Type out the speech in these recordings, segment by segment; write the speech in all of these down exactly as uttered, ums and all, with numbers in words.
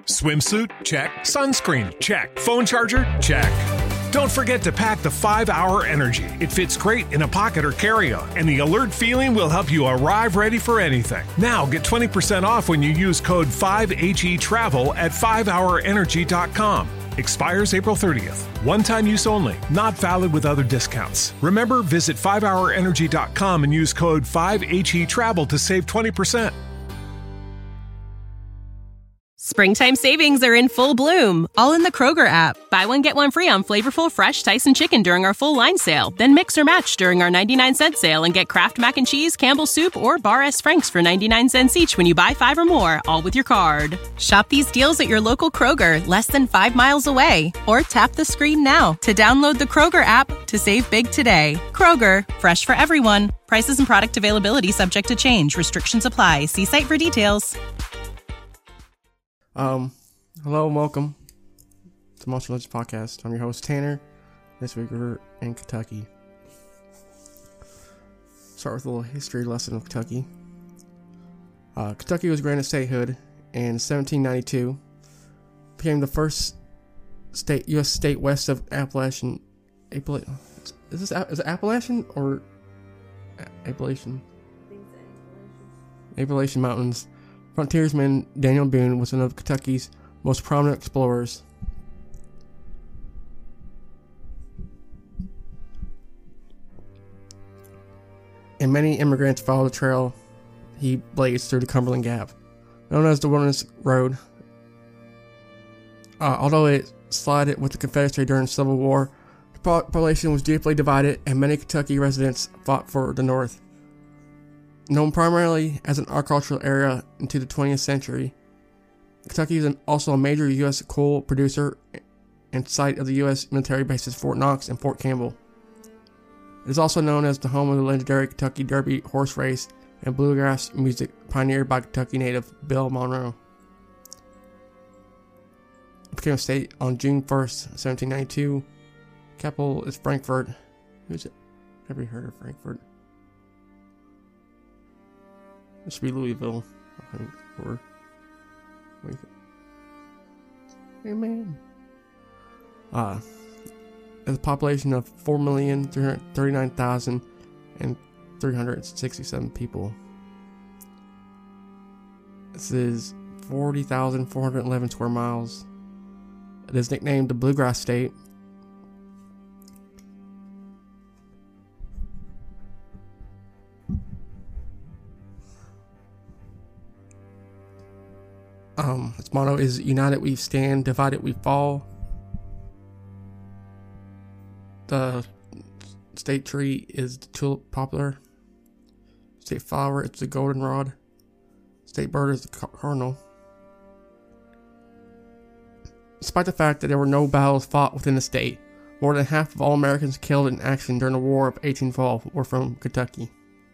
Swimsuit? Check. Sunscreen? Check. Phone charger? Check. Don't forget to pack the five hour Energy. It fits great in a pocket or carry-on, and the alert feeling will help you arrive ready for anything. Now get twenty percent off when you use code five H E travel at five hour energy dot com. Expires April thirtieth. One-time use only. Not valid with other discounts. Remember, visit five hour energy dot com and use code five H E travel to save twenty percent. Springtime savings are in full bloom, all in the Kroger app. Buy one, get one free on flavorful, fresh Tyson chicken during our full line sale. Then mix or match during our ninety-nine cent sale and get Kraft Mac and Cheese, Campbell's Soup, or Bar S. Frank's for ninety-nine cents each when you buy five or more, all with your card. Shop these deals at your local Kroger, less than five miles away. Or tap the screen now to download the Kroger app to save big today. Kroger, fresh for everyone. Prices and product availability subject to change. Restrictions apply. See site for details. Um, hello and welcome to Monster Legends Podcast. I'm your host, Tanner. This week we're in Kentucky. Start with a little history lesson of Kentucky. Uh, Kentucky was granted statehood in seventeen ninety-two. Became the first state, U S state west of Appalachian. Appala- is this is it Appalachian or Appalachian? I think it's Appalachian. Appalachian Mountains. Frontiersman Daniel Boone was one of Kentucky's most prominent explorers. And many immigrants followed the trail he blazed through the Cumberland Gap. Known as the Wilderness Road, uh, although it sided with the Confederacy during the Civil War, the population was deeply divided and many Kentucky residents fought for the North. Known primarily as an agricultural area into the twentieth century, Kentucky is an, also a major U S coal producer and site of the U S military bases Fort Knox and Fort Campbell. It is also known as the home of the legendary Kentucky Derby horse race and bluegrass music pioneered by Kentucky native Bill Monroe. It became a state on June first, seventeen ninety-two. Capital is Frankfort. Who's it? Never heard of Frankfort. It should be Louisville, I think, or what do you think? Hey man. Uh, has a population of four million three hundred thirty-nine thousand and three hundred sixty-seven people. This is forty thousand four hundred eleven square miles. It is nicknamed the Bluegrass State. Um, its motto is United we stand, divided we fall. The state tree is the tulip poplar. State flower is the goldenrod. State bird is the cardinal. Despite the fact that there were no battles fought within the state, more than half of all Americans killed in action during the War of eighteen twelve were from Kentucky.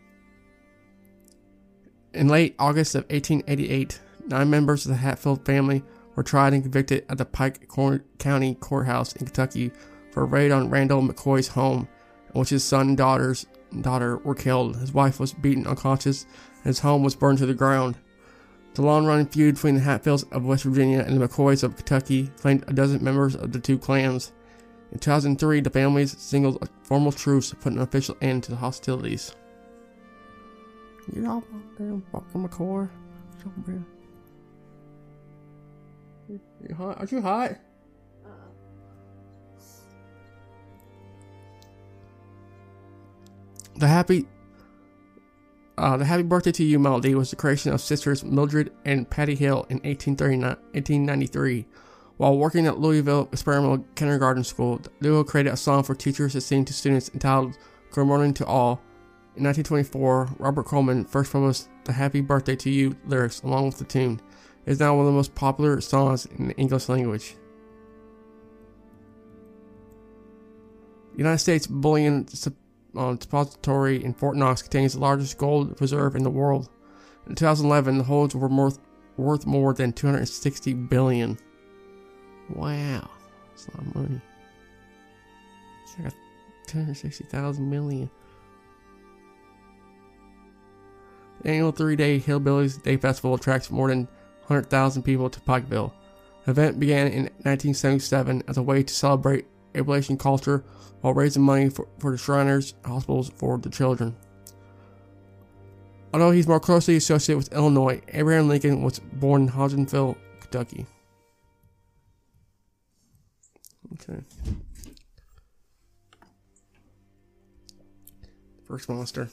In late August of eighteen eighty-eight, nine members of the Hatfield family were tried and convicted at the Pike County Courthouse in Kentucky for a raid on Randall McCoy's home, in which his son and daughter's daughter were killed. His wife was beaten unconscious, and his home was burned to the ground. The long-running feud between the Hatfields of West Virginia and the McCoys of Kentucky claimed a dozen members of the two clans. In two thousand three, the families signaled a formal truce to put an official end to the hostilities. You all damn fucking McCoy. You hot? Aren't you hot? Uh-uh. The happy, uh, the Happy Birthday to You melody was the creation of sisters Mildred and Patty Hill in eighteen ninety-three. While working at Louisville Experimental Kindergarten School, the duo created a song for teachers to sing to students entitled Good Morning to All. In nineteen twenty-four, Robert Coleman first published the Happy Birthday to You lyrics along with the tune. It is now one of the most popular songs in the English language. The United States Bullion Depository in Fort Knox contains the largest gold reserve in the world. In two thousand eleven, the holds were worth, worth more than two hundred sixty billion dollars. Wow, that's a lot of money. It's like two hundred sixty thousand million. The annual three-day Hillbillies Day Festival attracts more than one hundred thousand people to Pikeville. The event began in nineteen seventy-seven as a way to celebrate Appalachian culture while raising money for, for the Shriners Hospitals for the children. Although he's more closely associated with Illinois, Abraham Lincoln was born in Hodgenville, Kentucky. Okay. First monster.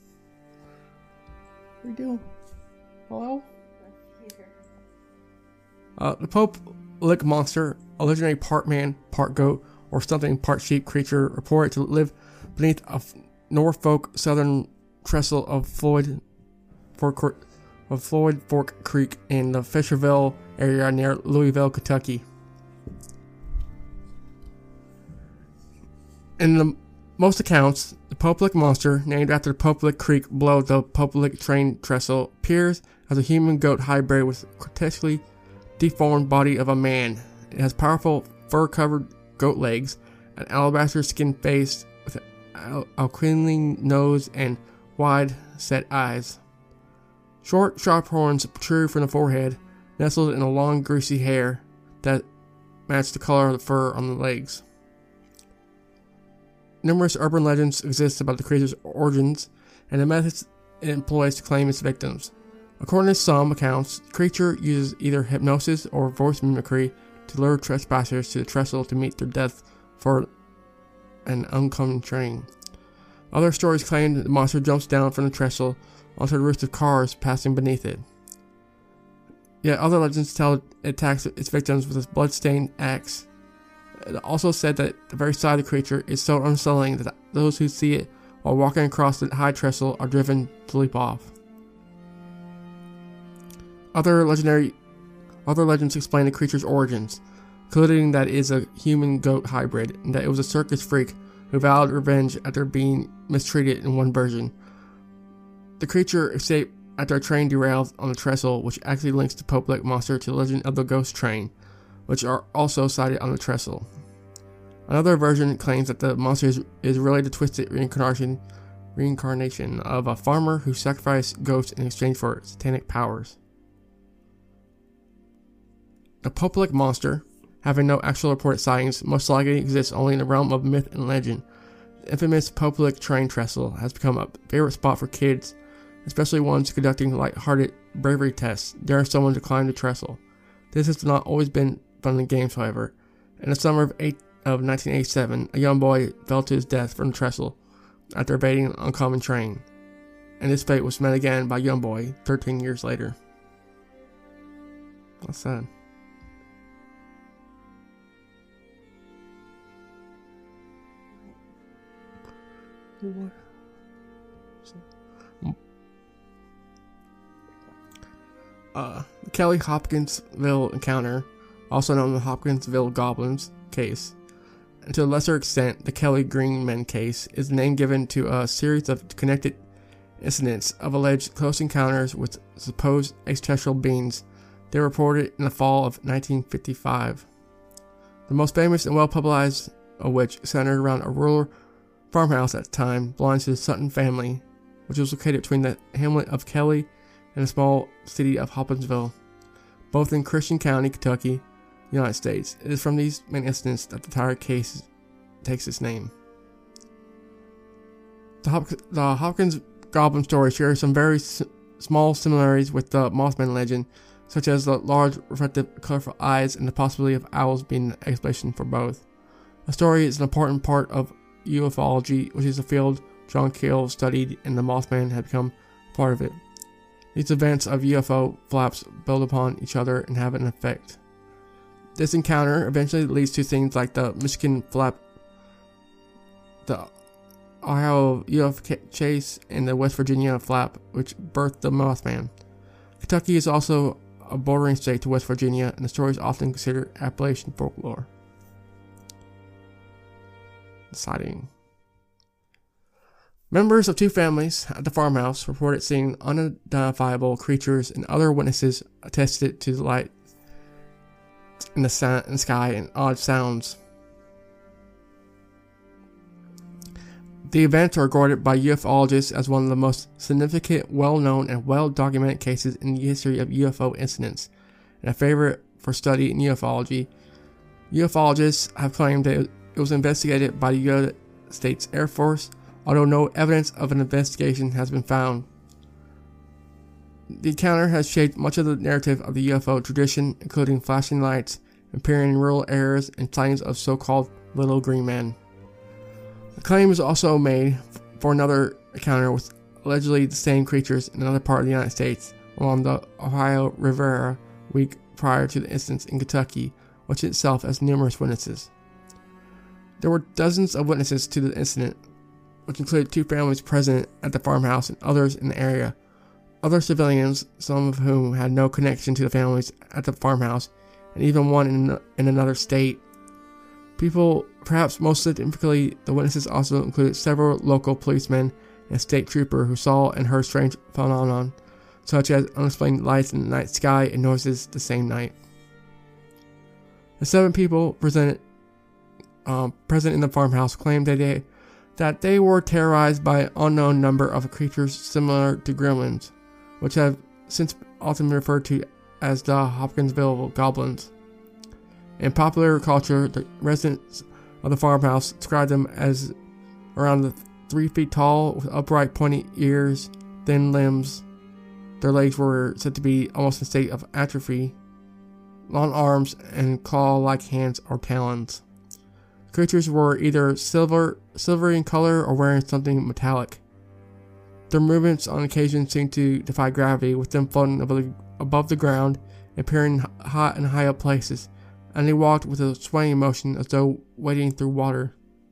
What are you doing? Hello? Uh, the Pope Lick Monster, a legendary part man, part goat, or something part sheep creature reported to live beneath a Norfolk southern trestle of Floyd Fork, of Floyd Fork Creek in the Fisherville area near Louisville, Kentucky. In the most accounts, the Pope Lick Monster, named after the Pope Lick Creek below the Pope Lick train trestle, appears as a human-goat hybrid with a grotesquely deformed body of a man. It has powerful fur-covered goat legs, an alabaster skin face with an aquiline nose and wide-set eyes. Short, sharp horns protrude from the forehead, nestled in a long, greasy hair that match the color of the fur on the legs. Numerous urban legends exist about the creature's origins and the methods it employs to claim its victims. According to some accounts, the creature uses either hypnosis or voice mimicry to lure trespassers to the trestle to meet their death for an oncoming train. Other stories claim that the monster jumps down from the trestle onto the roofs of cars passing beneath it. Yet other legends tell it attacks its victims with its blood-stained axe. It also said that the very sight of the creature is so unsettling that those who see it while walking across the high trestle are driven to leap off. Other legendary, other legends explain the creature's origins, including that it is a human-goat hybrid and that it was a circus freak who vowed revenge after being mistreated in one version. The creature escaped after a train derailed on the trestle, which actually links the Pope Lick Monster to the legend of the ghost train, which are also sighted on the trestle. Another version claims that the monster is, is really the twisted reincarnation, reincarnation of a farmer who sacrificed ghosts in exchange for satanic powers. The Pope Lick Monster, having no actual reported sightings, most likely exists only in the realm of myth and legend. The infamous Pope Lick train trestle has become a favorite spot for kids, especially ones conducting light-hearted bravery tests, daring someone to climb the trestle. This has not always been fun in games, however. In the summer of, eight, of nineteen eighty-seven, a young boy fell to his death from the trestle after evading an oncoming train, and this fate was met again by a young boy thirteen years later. That's sad. Uh, the Kelly Hopkinsville encounter, also known as the Hopkinsville Goblins case, and to a lesser extent the Kelly Green Men case, is the name given to a series of connected incidents of alleged close encounters with supposed extraterrestrial beings. They were reported in the fall of nineteen fifty-five. The most famous and well publicized of which centered around a rural farmhouse at the time belonging to the Sutton family, which was located between the hamlet of Kelly and the small city of Hopkinsville, both in Christian County, Kentucky, United States. It is from these main incidents that the entire case takes its name. The, Hop- the Hopkins Goblin story shares some very s- small similarities with the Mothman legend, such as the large, reflective, colorful eyes and the possibility of owls being an explanation for both. The story is an important part of ufology, which is a field John Keel studied, and the Mothman had become part of it. These events of U F O flaps build upon each other and have an effect. This encounter eventually leads to things like the Michigan flap, the Ohio U F O chase, and the West Virginia flap, which birthed the Mothman. Kentucky is also a bordering state to West Virginia, and the story is often considered Appalachian folklore. The sighting. Members of two families at the farmhouse reported seeing unidentifiable creatures, and other witnesses attested to the light in the, sa- in the sky and odd sounds. The events are regarded by ufologists as one of the most significant, well-known, and well-documented cases in the history of U F O incidents, and a favorite for study in ufology. Ufologists have claimed that it was investigated by the United States Air Force, although no evidence of an investigation has been found. The encounter has shaped much of the narrative of the U F O tradition, including flashing lights, appearing in rural areas, and sightings of so-called Little Green Men. The claim was also made for another encounter with allegedly the same creatures in another part of the United States along the Ohio River a week prior to the incidents in Kentucky, which itself has numerous witnesses. There were dozens of witnesses to the incident, which included two families present at the farmhouse and others in the area. Other civilians, some of whom had no connection to the families at the farmhouse, and even one in, in another state. People, perhaps most significantly, the witnesses also included several local policemen and a state trooper who saw and heard strange phenomena, such as unexplained lights in the night sky and noises the same night. The seven people presented, um, present in the farmhouse claimed that they, that they were terrorized by an unknown number of creatures similar to gremlins, which have since often been referred to as the Hopkinsville Goblins. In popular culture, the residents of the farmhouse described them as around the three feet tall, with upright, pointy ears, thin limbs. Their legs were said to be almost in a state of atrophy, long arms, and claw-like hands or talons. The creatures were either silver, silvery in color or wearing something metallic. Their movements on occasion seemed to defy gravity, with them floating above the, above the ground, appearing hot and high up places, and they walked with a swaying motion as though wading through water.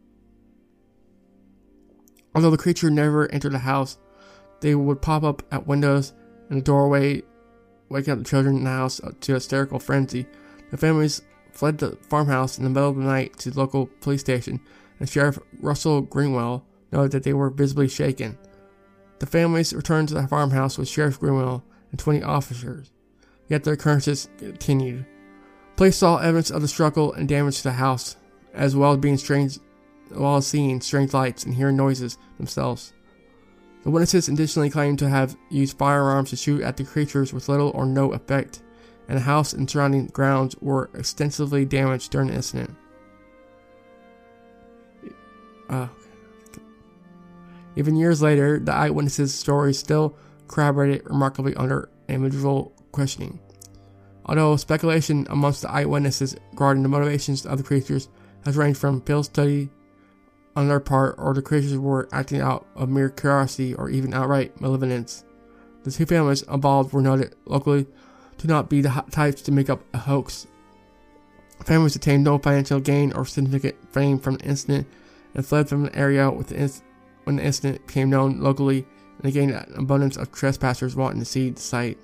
Although the creature never entered the house, they would pop up at windows and the doorway, waking up the children in the house to hysterical frenzy. The families fled the farmhouse in the middle of the night to the local police station, and Sheriff Russell Greenwell noted that they were visibly shaken. The families returned to the farmhouse with Sheriff Greenwell and twenty officers, yet the occurrences continued. Police saw evidence of the struggle and damage to the house, as well as being strange, while seeing strange lights and hearing noises themselves. The witnesses additionally claimed to have used firearms to shoot at the creatures with little or no effect, and the house and surrounding grounds were extensively damaged during the incident. Uh, even years later, the eyewitnesses' stories still corroborated remarkably under individual questioning. Although speculation amongst the eyewitnesses regarding the motivations of the creatures has ranged from field study on their part, or the creatures were acting out of mere curiosity or even outright malevolence. The two families involved were noted locally to not be the types to make up a hoax. Families attained no financial gain or significant fame from the incident and fled from the area with the inc- when the incident became known locally, and gained an abundance of trespassers wanting to see the site.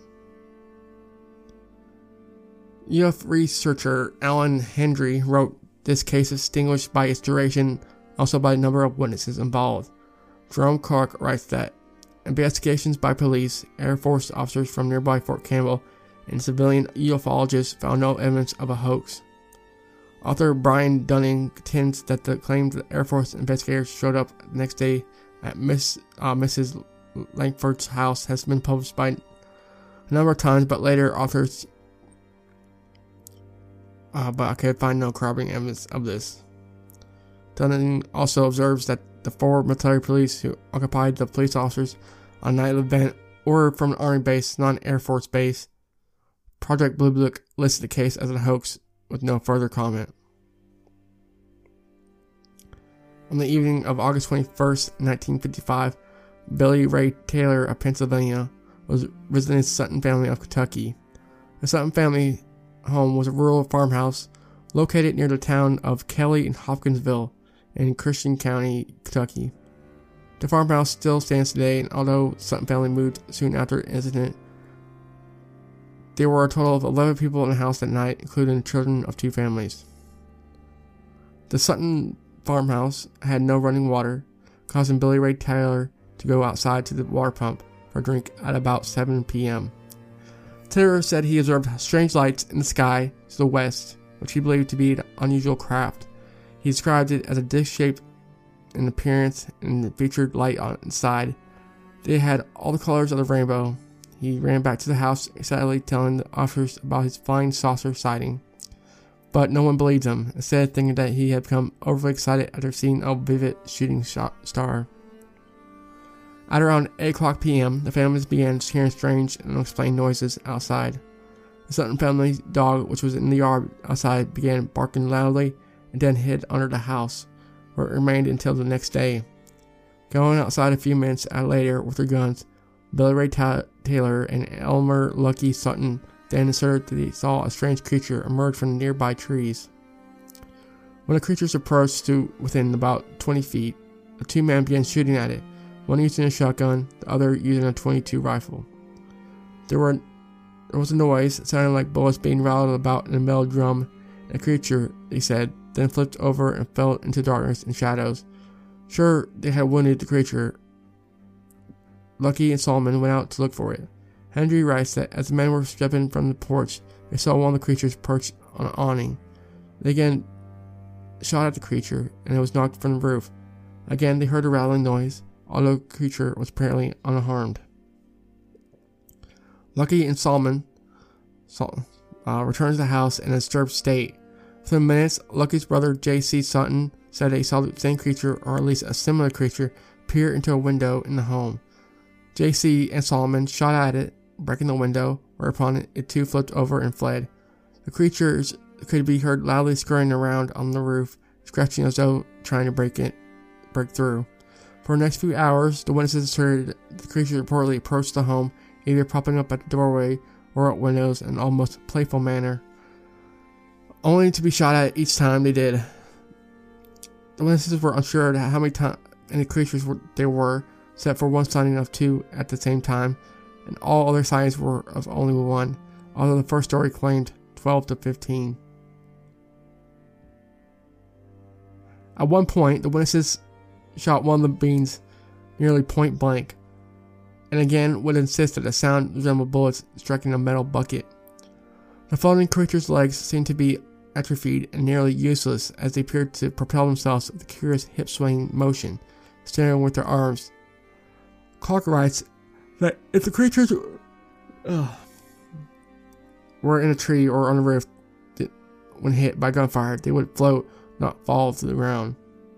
U F researcher Alan Hendry wrote, "This case is distinguished by its duration, also by the number of witnesses involved." Jerome Clark writes that investigations by police, Air Force officers from nearby Fort Campbell, and civilian ufologists found no evidence of a hoax. Author Brian Dunning contends that the claim that the Air Force investigators showed up the next day at Miss uh, Missus Langford's house has been published by a number of times, but later authors uh, but I could find no corroborating evidence of this. Dunning also observes that the four military police who occupied the police officers on the night of the event were from an Army base, not an Air Force base. Project Blue Book listed the case as a hoax with no further comment. On the evening of August twenty-first, nineteen fifty-five, Billy Ray Taylor of Pennsylvania was visiting his Sutton family of Kentucky. The Sutton family home was a rural farmhouse located near the town of Kelly in Hopkinsville in Christian County, Kentucky. The farmhouse still stands today, and although the Sutton family moved soon after the incident, there were a total of eleven people in the house that night, including the children of two families. The Sutton farmhouse had no running water, causing Billy Ray Taylor to go outside to the water pump for a drink at about seven p.m. Taylor said he observed strange lights in the sky to the west, which he believed to be an unusual craft. He described it as a disc-shaped in appearance and featured light on its side. They had all the colors of the rainbow. He ran back to the house, excitedly telling the officers about his flying saucer sighting. But no one believed him, instead thinking that he had become overly excited after seeing a vivid shooting shot star. At around eight o'clock p.m., the families began hearing strange and unexplained noises outside. The Sutton family's dog, which was in the yard outside, began barking loudly and then hid under the house, where it remained until the next day. Going outside a few minutes later with their guns, Billy Ray Ta- Taylor and Elmer Lucky Sutton then asserted that they saw a strange creature emerge from the nearby trees. When the creatures approached to within about twenty feet, the two men began shooting at it, one using a shotgun, the other using a twenty-two rifle. There were there was a noise, sounding like bullets being rattled about in a metal drum, and the creature, they said, then flipped over and fell into darkness and shadows. Sure, they had wounded the creature. Lucky and Solomon went out to look for it. Hendry writes that as the men were stepping from the porch, they saw one of the creatures perched on an awning. They again shot at the creature, and it was knocked from the roof. Again, they heard a rattling noise, although the creature was apparently unharmed. Lucky and Solomon uh, returned to the house in a disturbed state. Within minutes, Lucky's brother J C Sutton said he saw the same creature, or at least a similar creature, peer into a window in the home. J C and Solomon shot at it, breaking the window, whereupon it, it too flipped over and fled. The creatures could be heard loudly scurrying around on the roof, scratching as though trying to break it, break through. For the next few hours, the witnesses asserted the creature reportedly approached the home, either popping up at the doorway or at windows in an almost playful manner, only to be shot at each time they did. The witnesses were unsure how many times any creatures were, there were, except for one sighting of two at the same time, and all other sightings were of only one, although the first story claimed twelve to fifteen. At one point, the witnesses shot one of the beings nearly point blank, and again would insist that the sound resembled bullets striking a metal bucket. The floating creature's legs seemed to be atrophied and nearly useless, as they appeared to propel themselves with a curious hip-swaying motion, staring with their arms. Clark writes that if the creatures uh, were in a tree or on a roof, when hit by gunfire, they would float, not fall to the ground.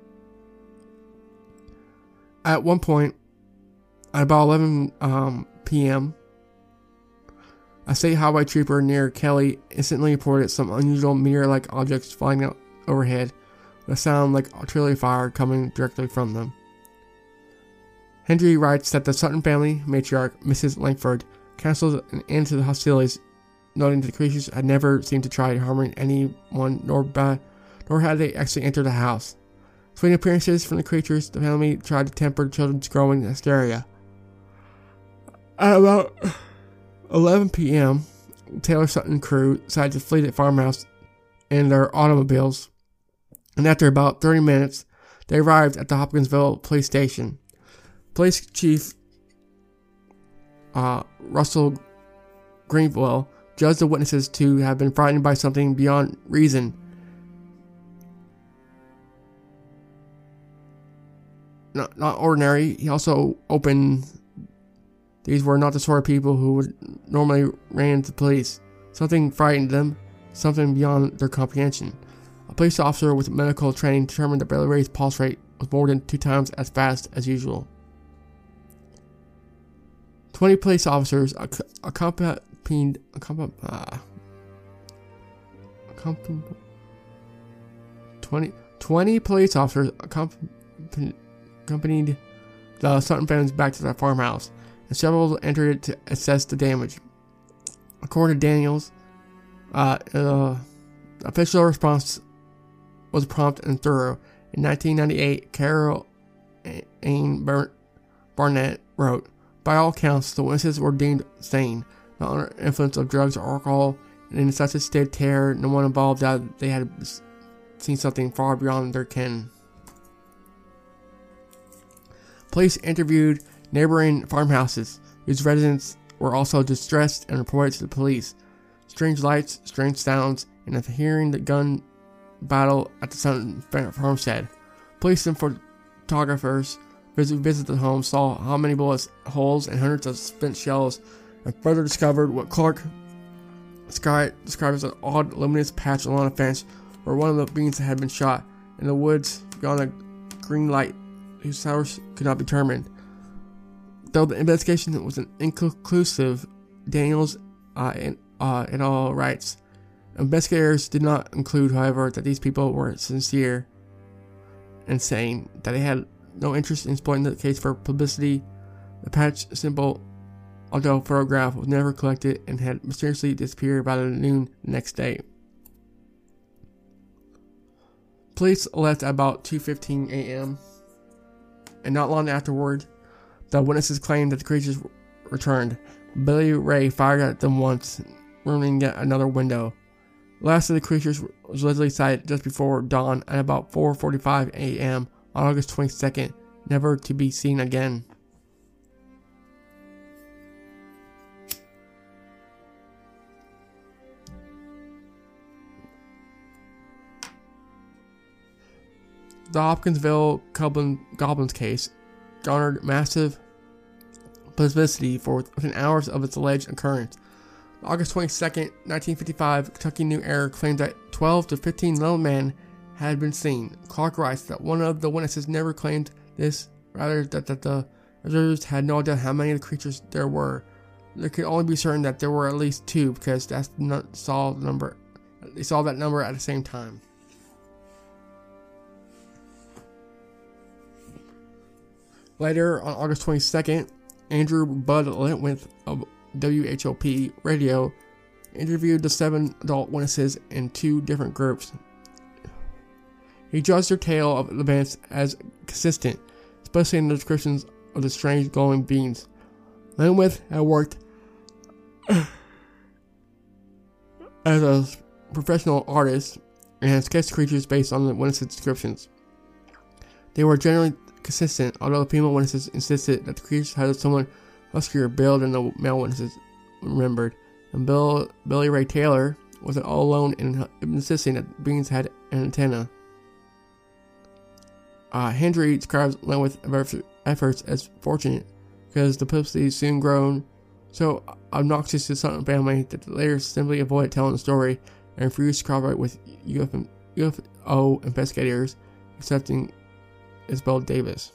At one point, at about eleven um, p.m., a state highway trooper near Kelly instantly reported some unusual mirror-like objects flying out overhead, with a sound like artillery fire coming directly from them. Hendry writes that the Sutton family matriarch, Missus Langford, canceled an end to the hostilities, noting that the creatures had never seemed to try harming anyone, nor, by, nor had they actually entered the house. Between appearances from the creatures, the family tried to temper the children's growing hysteria. At about eleven p.m., Taylor Sutton crew decided to flee the farmhouse in their automobiles, and after about thirty minutes, they arrived at the Hopkinsville police station. Police Chief uh, Russell Greenville judged the witnesses to have been frightened by something beyond reason. Not, not ordinary. He also opened. These were not the sort of people who would normally ran to the police. Something frightened them, something beyond their comprehension. A police officer with medical training determined that Billy Ray's pulse rate was more than two times as fast as usual. Twenty police officers accompanied, accompanied, uh, accompanied twenty, twenty police officers accompanied, accompanied the Sutton families back to their farmhouse, and several entered it to assess the damage. According to Daniels, uh, uh, official response was prompt and thorough. In nineteen ninety-eight, Carol Ann Barnett wrote, "By all accounts, the witnesses were deemed sane, not under influence of drugs or alcohol, and in such a state of terror, no one involved doubted they had seen something far beyond their ken." Police interviewed neighboring farmhouses, whose residents were also distressed and reported to the police. Strange lights, strange sounds, and after hearing the gun battle at the Sutton farmstead, police and photographers who visited the home saw how many bullets holes and hundreds of spent shells and further discovered what Clark Sky described as an odd, luminous patch along a fence where one of the beings had been shot in the woods beyond a green light whose source could not be determined. Though the investigation was inconclusive, Daniels uh, in, uh, in all rights. Investigators did not include, however, that these people were sincere and saying that they had no interest in exploiting the case for publicity. The patch symbol, although photograph, was never collected and had mysteriously disappeared about noon the next day. Police left at about two fifteen a.m. and not long afterward, the witnesses claimed that the creatures returned. Billy Ray fired at them once, ruining yet another window. The last of the creatures was allegedly sighted just before dawn at about four forty-five a.m. on August twenty-second, never to be seen again. The Hopkinsville Goblin, Goblins case garnered massive publicity for within hours of its alleged occurrence. August twenty-second, nineteen fifty-five, Kentucky New Era claimed that twelve to fifteen little men had been seen. Clark writes that one of the witnesses never claimed this, rather that, that the observers had no idea how many of the creatures there were. There could only be certain that there were at least two, because that's not saw the number. They saw that number at the same time. Later, on August twenty-second, Andrew Bud Lentwith of W H O P Radio interviewed the seven adult witnesses in two different groups. He judged their tale of events as consistent, especially in the descriptions of the strange glowing beings. Lentwith had worked as a professional artist and had sketched creatures based on the witnesses' descriptions. They were generally consistent, although the female witnesses insisted that the creatures had a somewhat huskier build than the male witnesses remembered, and Bill, Billy Ray Taylor was all alone in insisting that beings had an antenna. Uh, Hendry describes Lentwith's efforts as fortunate because the publicity soon grown so obnoxious to the Sutton family that the later simply avoided telling the story and refused to cooperate with U F O investigators, accepting Isabel Davis.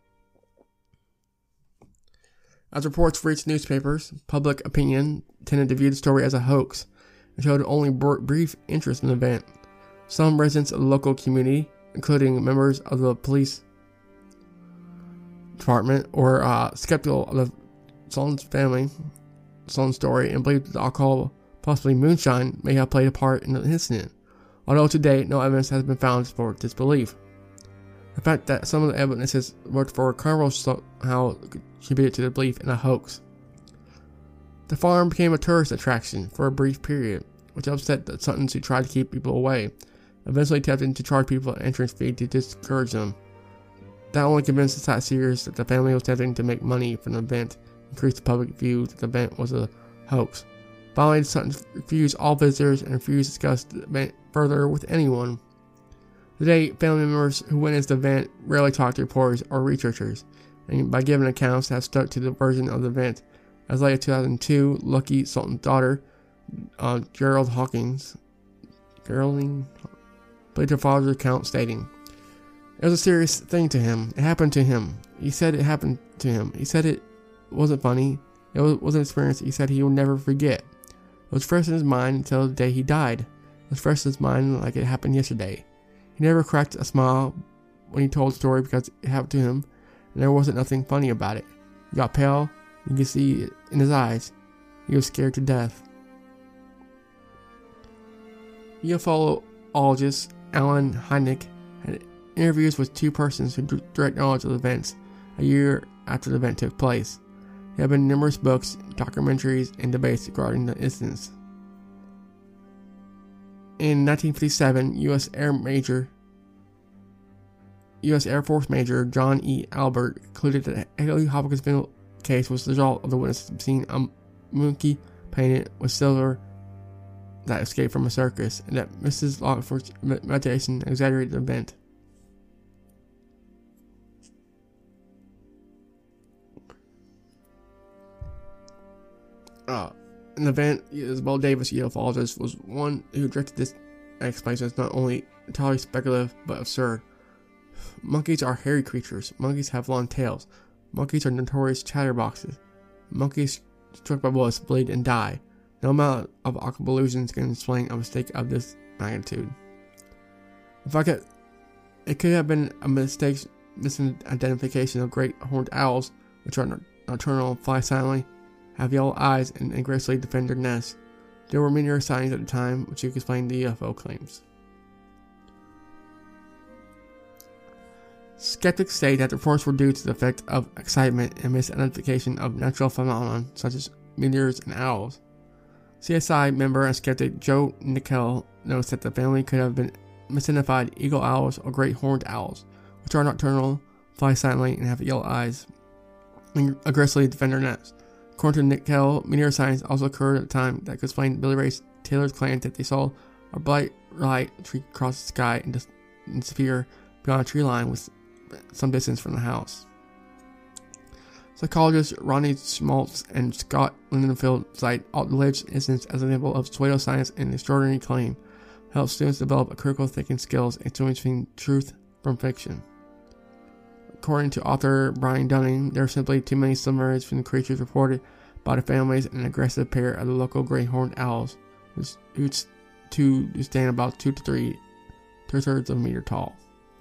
As reports reached newspapers, public opinion tended to view the story as a hoax and showed only brief interest in the event. Some residents of the local community, including members of the police department, were uh, skeptical of the Sullivan family, Sullivan story, and believed that alcohol, possibly moonshine, may have played a part in the incident, although to date no evidence has been found to support this belief. The fact that some of the evidences worked for Carnival somehow contributed to the belief in a hoax. The farm became a tourist attraction for a brief period, which upset the Suttons who tried to keep people away, eventually attempting to charge people an entrance fee to discourage them. That only convinced the sightseers that the family was attempting to make money from the event, and increased the public view that the event was a hoax. Finally, the Suttons refused all visitors and refused to discuss the event further with anyone. Today, family members who witnessed the event rarely talk to reporters or researchers, and by giving accounts have stuck to the version of the event. As late as two thousand two, Lucky Sultan's daughter, uh, Gerald Hawkins, Geraldine, played her father's account stating, "It was a serious thing to him. It happened to him. He said it happened to him. He said it wasn't funny. It was, was an experience he said he would never forget. It was fresh in his mind until the day he died. It was fresh in his mind like it happened yesterday. He never cracked a smile when he told the story because it happened to him, and there wasn't nothing funny about it. He got pale. You could see it in his eyes. He was scared to death." UFOologist Alan Hynek had interviews with two persons who had direct knowledge of the events a year after the event took place. There have been numerous books, documentaries, and debates regarding the incidents. In nineteen fifty-seven, U S Air Major, U S Air Force Major John E. Albert concluded that the Haley Hopkinsville case was the result of the witness seeing a monkey painted with silver that escaped from a circus, and that Missus Lockford's imagination exaggerated the event. Uh, an event, Isabel Davis, ufologist, was one who directed this explanation as not only entirely speculative but absurd. Monkeys are hairy creatures. Monkeys have long tails. Monkeys are notorious chatterboxes. Monkeys struck by bullets bleed and die. No amount of optical illusions can explain a mistake of this magnitude. In fact, it, it could have been a mistake, misidentification of great horned owls, which are nocturnal, fly silently, have yellow eyes, and aggressively defend their nests. There were meteor sightings at the time, which could explain the U F O claims. Skeptics say that the reports were due to the effect of excitement and misidentification of natural phenomena such as meteors and owls. C S I member and skeptic Joe Nickel notes that the family could have been misidentified eagle owls or great horned owls, which are nocturnal, fly silently, and have yellow eyes, and aggressively defend their nests. According to Nickel, meteor sightings also occurred at the time that could explain Billy Ray Taylor's claim that they saw a bright light tree across the sky and, dis- and disappear beyond a tree line with some distance from the house. Psychologists Ronnie Schmaltz and Scott Lindenfield cite all the alleged incidents as an example of pseudoscience and extraordinary claim, help students develop a critical thinking skills and distinguishing truth from fiction. According to author Brian Dunning, there are simply too many similarities between the creatures reported by the families and an aggressive pair of the local gray horned owls, which to stand about two to three, two thirds of a meter tall.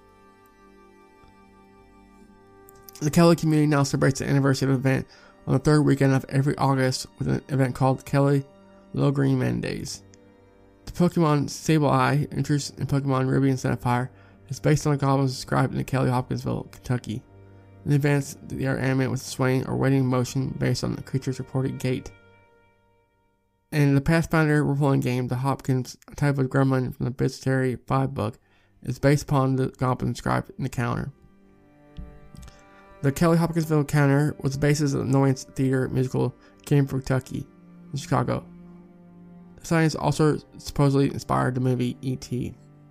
The Kelly community now celebrates the anniversary of the event on the third weekend of every August with an event called Kelly Little Green Men Days. The Pokemon Sableye, interest in Pokemon Ruby and Sapphire, is based on the goblins described in the Kelly Hopkinsville, Kentucky. In the events, they are animated with swaying or waiting motion based on the creature's reported gait. In the Pathfinder role-playing game, the Hopkins, a type of gremlin from the Bestiary five book, is based upon the goblin described in the counter. The Kelly Hopkinsville counter was the basis of the Annoyance Theater musical Game for Kentucky in Chicago. The science also supposedly inspired the movie E T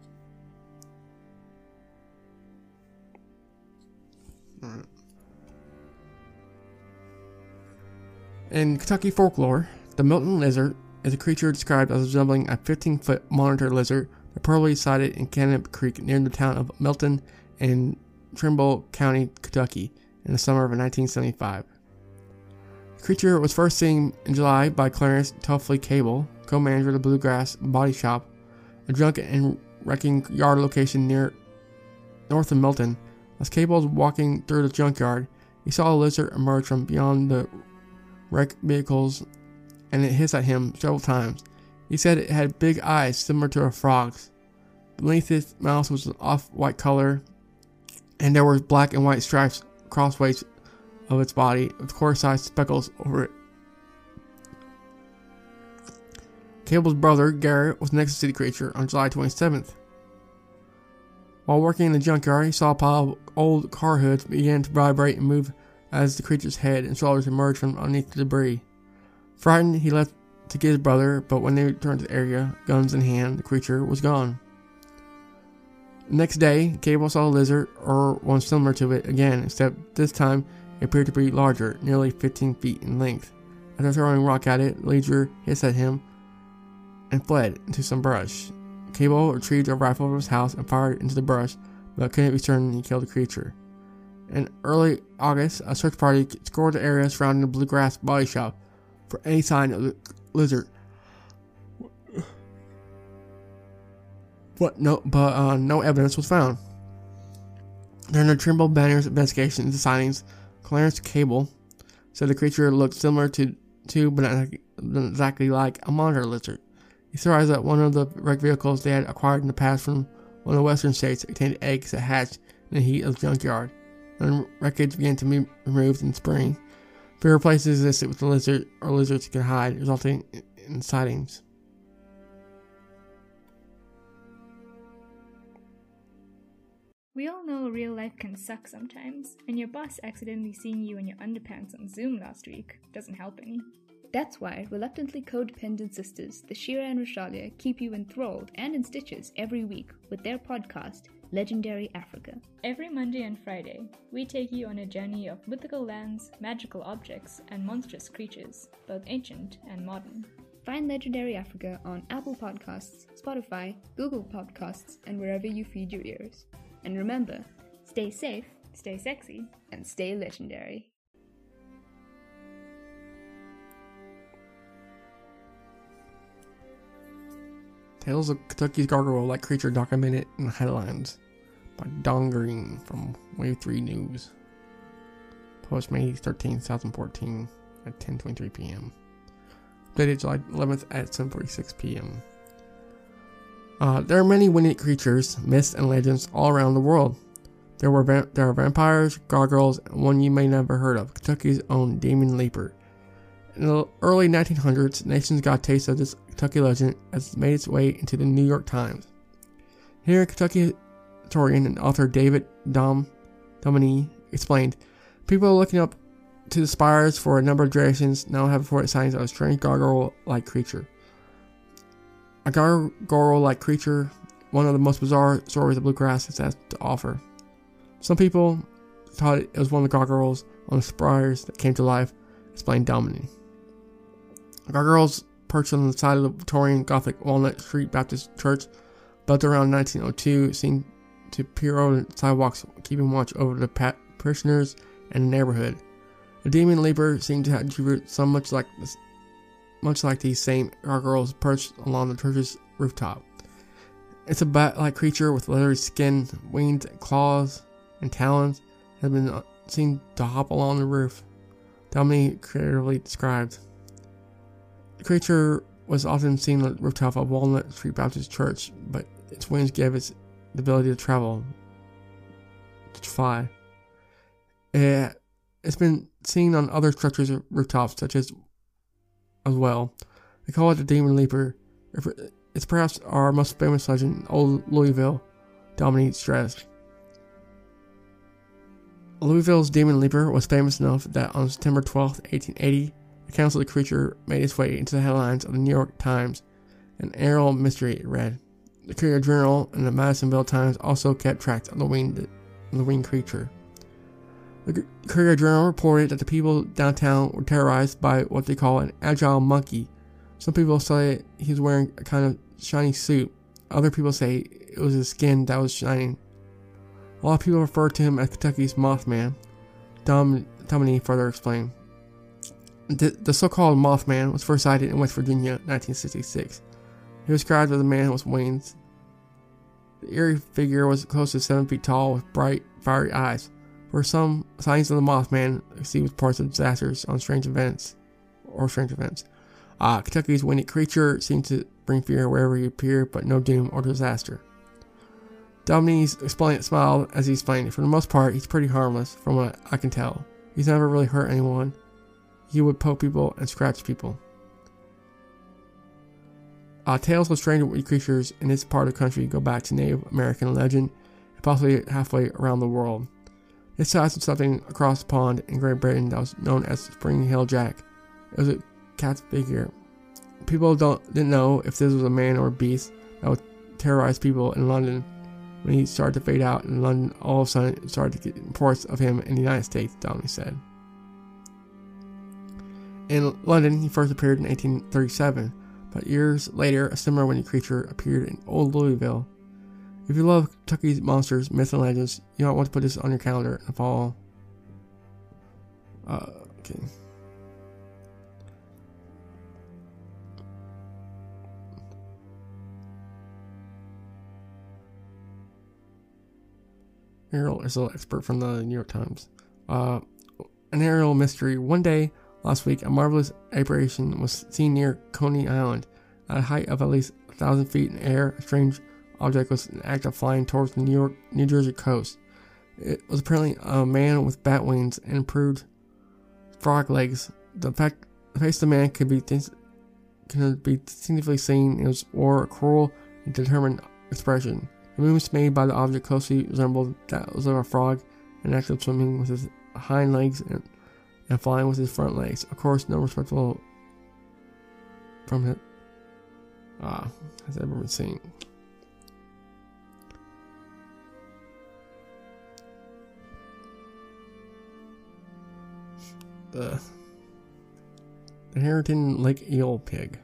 Right. In Kentucky folklore, the Milton lizard is a creature described as resembling a fifteen-foot monitor lizard that probably sighted in Cannon Creek near the town of Milton in Trimble County, Kentucky, in the summer of nineteen seventy-five. The creature was first seen in July by Clarence Tuffley Cable, co-manager of the Bluegrass Body Shop, a junk and wrecking yard location near north of Milton. As Cable was walking through the junkyard, he saw a lizard emerge from beyond the wrecked vehicles, and it hissed at him several times. He said it had big eyes similar to a frog's. Beneath its mouth was an off-white color, and there were black and white stripes crossways of its body with quarter-sized speckles over it. Cable's brother, Garrett, was next to see the creature on July twenty-seventh. While working in the junkyard, he saw a pile of old car hoods begin to vibrate and move as the creature's head and shoulders emerged from underneath the debris. Frightened, he left to get his brother, but when they returned to the area, guns in hand, the creature was gone. The next day, Cable saw a lizard, or one similar to it again, except this time it appeared to be larger, nearly fifteen feet in length. After throwing a rock at it, the lizard hissed at him and fled into some brush. Cable retrieved a rifle from his house and fired into the brush, but couldn't return and he killed the creature. In early August, a search party scoured the area surrounding the Bluegrass Body Shop for any sign of the lizard. But no, but uh, no evidence was found. During the Trimble Banner's investigation into sightings, Clarence Cable said the creature looked similar to, to but not exactly like, a monitor lizard. He theorized that one of the wrecked vehicles they had acquired in the past from one of the western states contained eggs that hatched in the heat of the junkyard. When wreckage began to be removed in spring, fewer places existed with the lizard or lizards could hide, resulting in sightings. We all know real life can suck sometimes, and your boss accidentally seeing you in your underpants on Zoom last week doesn't help any. That's why reluctantly codependent sisters, the Shira and Rashalia, keep you enthralled and in stitches every week with their podcast, Legendary Africa. Every Monday and Friday, we take you on a journey of mythical lands, magical objects, and monstrous creatures, both ancient and modern. Find Legendary Africa on Apple Podcasts, Spotify, Google Podcasts, and wherever you feed your ears. And remember, stay safe, stay sexy, and stay legendary. Tales of Kentucky's Gargoyle-like creature documented in headlines by Don Green from Wave three News. Post May thirteenth, twenty fourteen at ten twenty-three p.m. Updated July eleventh at seven forty-six p.m. Uh, there are many winged creatures, myths, and legends all around the world. There were va- there are vampires, gargoyles, and one you may never heard of, Kentucky's own Demon Leaper. In the early nineteen hundreds, nations got a taste of this Kentucky legend as it made its way into the New York Times. Here, Kentucky historian and author David Dom Domini explained, people looking up to the spires for a number of generations now have reported signs of a strange gargoyle-like creature. A gargoyle-like creature, one of the most bizarre stories the bluegrass has to offer. Some people thought it was one of the gargoyles on the spires that came to life, explained Domini. Gargoyles perched on the side of the Victorian Gothic Walnut Street Baptist Church, built around nineteen oh two, seemed to peer over the sidewalks, keeping watch over the parishioners and the neighborhood. The Demon Leaper seemed to have so much like this, much like these same gargoyles perched along the church's rooftop. It's a bat-like creature with leathery skin, wings, claws, and talons. Has been seen to hop along the roof. Domini creatively described. The creature was often seen on the rooftop of Walnut Street Baptist Church, but its wings gave it the ability to travel, to fly. It, it's been seen on other structures or rooftops, such as as well. They call it the Demon Leaper. It's perhaps our most famous legend in Old Louisville, Domini stressed. Louisville's Demon Leaper was famous enough that on September twelfth, eighteen eighty, the council of the creature made its way into the headlines of the New York Times. An aerial mystery, it read. The Courier Journal and the Madisonville Times also kept track of the winged, the winged creature. The Courier Journal reported that the people downtown were terrorized by what they call an agile monkey. Some people say he was wearing a kind of shiny suit. Other people say it was his skin that was shining. A lot of people refer to him as Kentucky's Mothman. Dom, Domini further explained. The, the so-called Mothman was first sighted in West Virginia in nineteen sixty-six. He was described as a man with wings. The eerie figure was close to seven feet tall with bright, fiery eyes. For some, signs of the Mothman see with parts of disasters on strange events, or strange events. Uh, Kentucky's winged creature seemed to bring fear wherever he appeared, but no doom or disaster. Domini's explained, smiled as he explained it. For the most part, he's pretty harmless, from what I can tell. He's never really hurt anyone. He would poke people and scratch people. Uh, tales of strange winged creatures in this part of the country go back to Native American legend and possibly halfway around the world. This ties to something across the pond in Great Britain that was known as Spring Hill Jack. It was a cat figure. People don't didn't know if this was a man or a beast that would terrorize people in London. When he started to fade out in London, all of a sudden it started to get reports of him in the United States, Domini said. In London, he first appeared in eighteen thirty-seven, but years later, a similar winged creature appeared in Old Louisville. If you love Kentucky's monsters, myths, and legends, you might want to put this on your calendar in the fall. Uh, okay. Aerial is an expert from the New York Times. Uh, an aerial mystery. One day last week, a marvelous apparition was seen near Coney Island. At a height of at least a thousand feet in the air, a strange object was in act of flying towards the New York, New Jersey coast. It was apparently a man with bat wings and improved frog legs. The fact, the face of the man could be could be distinctly seen. It was wore a cruel and determined expression. The movements made by the object closely resembled those of a frog, and acted swimming with his hind legs and, and flying with his front legs. Of course, no respectable from it uh, has ever been seen. uh, the Harrington Lake Eel Pig.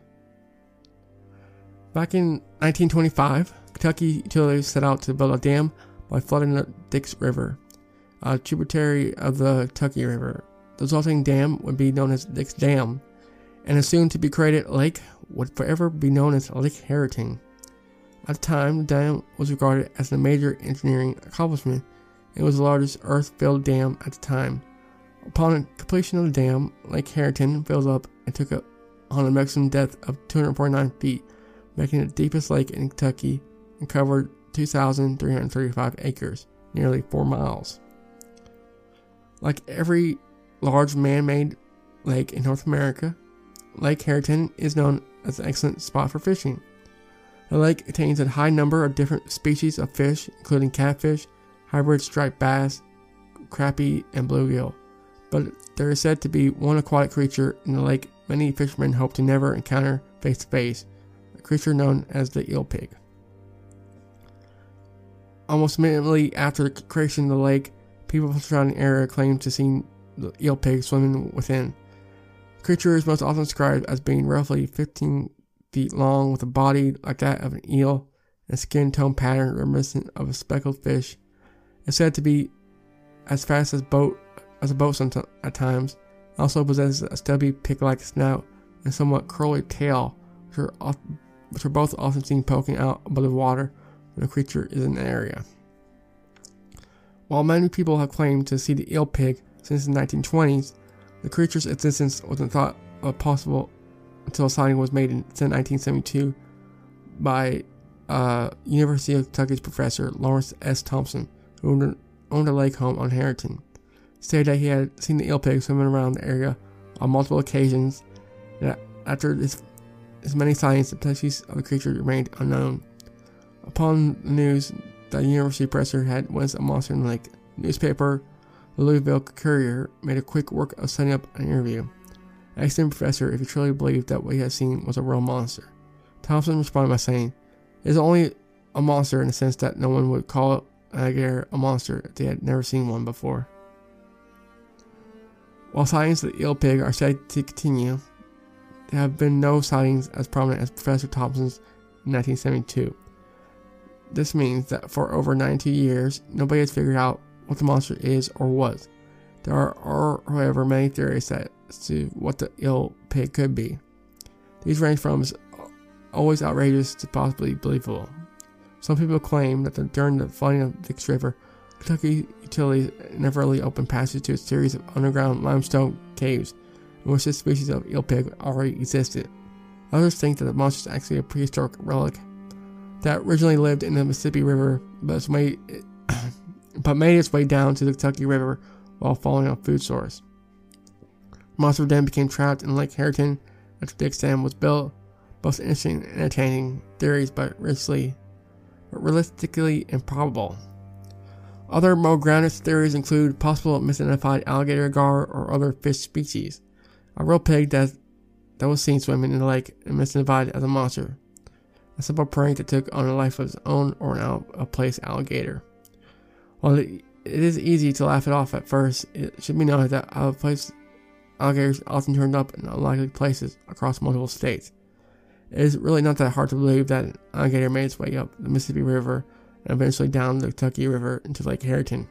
Back in nineteen twenty-five, Kentucky utilities set out to build a dam by flooding the Dix River, a tributary of the Kentucky River. The resulting dam would be known as Dix Dam, and a soon-to-be created lake would forever be known as Lake Harrington. At the time, the dam was regarded as a major engineering accomplishment and was the largest earth-filled dam at the time. Upon completion of the dam, Lake Harrington filled up and took up on a maximum depth of two hundred forty-nine feet, making it the deepest lake in Kentucky and covered two thousand three hundred thirty-five acres, nearly four miles. Like every large man-made lake in North America, Lake Harrington is known as an excellent spot for fishing. The lake contains a high number of different species of fish, including catfish, hybrid striped bass, crappie, and bluegill. But there is said to be one aquatic creature in the lake many fishermen hope to never encounter face to face, a creature known as the eel pig. Almost immediately after the creation of the lake, people from the surrounding area claimed to see the eel pig swimming within. The creature is most often described as being roughly fifteen feet long, with a body like that of an eel and a skin tone pattern reminiscent of a speckled fish. It's said to be as fast as boat as a boat sometimes, at times. It also possesses a stubby pig-like snout and somewhat curly tail, which are, off, which are both often seen poking out above the water when the creature is in the area. While many people have claimed to see the eel pig since the nineteen twenties, the creature's existence wasn't thought of possible until a sighting was made in nineteen seventy-two by uh, University of Kentucky's professor Lawrence S. Thompson, who owned, owned a lake home on Harrington. He stated that he had seen the eel pig swimming around the area on multiple occasions, and after this, as many sightings, the species of the creature remained unknown. Upon the news that the university professor had witnessed a monster in the lake, the newspaper, the Louisville Courier, made a quick work of setting up an interview. I asked the professor if he truly believed that what he had seen was a real monster. Thompson responded by saying, "It is only a monster in the sense that no one would call an alligator a monster if they had never seen one before." While sightings of the eel pig are said to continue, there have been no sightings as prominent as Professor Thompson's in nineteen seventy-two. This means that for over ninety-two years, nobody has figured out what the monster is or was. There are, are however, many theories that as to what the eel pig could be. These range from always outrageous to possibly believable. Some people claim that the, during the flooding of the Dix River, Kentucky utilities neverthelessly opened passage to a series of underground limestone caves in which this species of eel pig already existed. Others think that the monster is actually a prehistoric relic that originally lived in the Mississippi River, but, it's made, but made its way down to the Kentucky River while following a food source. The monster then became trapped in Lake Harrington after Dix Dam was built. Both interesting and entertaining theories, but realistically, but realistically improbable. Other more grounded theories include possible misidentified alligator gar or other fish species, a real pig that, that was seen swimming in the lake and misidentified as a monster, a simple prank that took on a life of its own, or an out-of-place alligator. While it, it is easy to laugh it off at first, it should be noted that out-of-place alligators often turned up in unlikely places across multiple states. It is really not that hard to believe that an alligator made its way up the Mississippi River and eventually down the Kentucky River into Lake Harrington.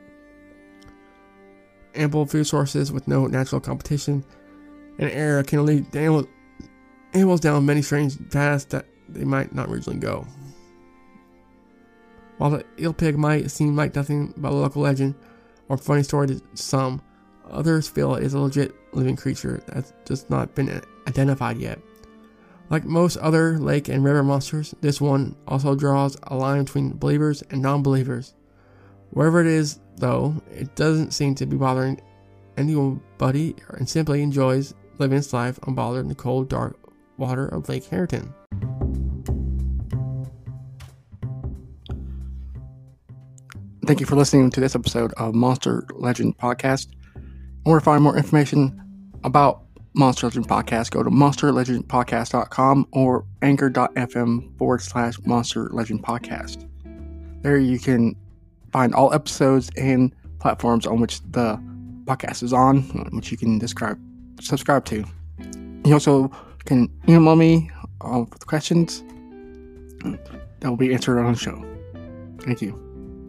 Ample food sources with no natural competition in an area can lead animals, animals down many strange paths that they might not originally go. While the eel pig might seem like nothing but a local legend or funny story to some, others feel it is a legit living creature that's just not been identified yet. Like most other lake and river monsters, this one also draws a line between believers and non-believers. Wherever it is, though, it doesn't seem to be bothering anybody and simply enjoys living its life unbothered in the cold, dark water of Lake Harrington. Thank you for listening to this episode of Monster Legend Podcast. In order to find more information about Monster Legend Podcast, go to monster legend podcast dot com or anchor.fm forward slash Monster Legend Podcast. There you can find all episodes and platforms on which the podcast is on, which you can describe, subscribe to. You also can email me uh, with questions that will be answered on the show. Thank you.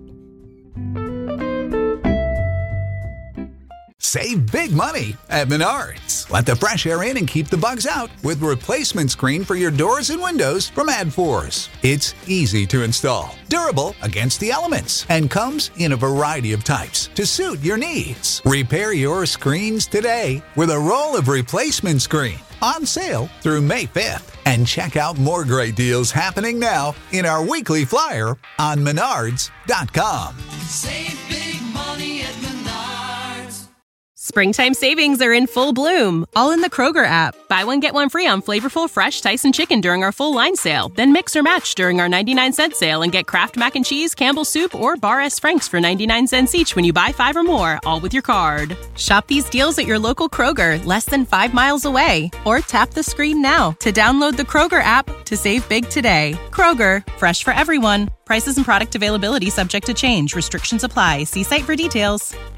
Save big money at Menards. Let the fresh air in and keep the bugs out with replacement screen for your doors and windows from Adforce. It's easy to install, durable against the elements, and comes in a variety of types to suit your needs. Repair your screens today with a roll of replacement screen on sale through May fifth. And check out more great deals happening now in our weekly flyer on menards dot com. Save big money at Menards. Springtime savings are in full bloom, all in the Kroger app. Buy one, get one free on flavorful fresh Tyson chicken during our full line sale. Then mix or match during our ninety-nine cent sale and get Kraft Mac and Cheese, Campbell's Soup, or Bar S. Frank's for ninety-nine cents each when you buy five or more, all with your card. Shop these deals at your local Kroger, less than five miles away. Or tap the screen now to download the Kroger app to save big today. Kroger, fresh for everyone. Prices and product availability subject to change. Restrictions apply. See site for details.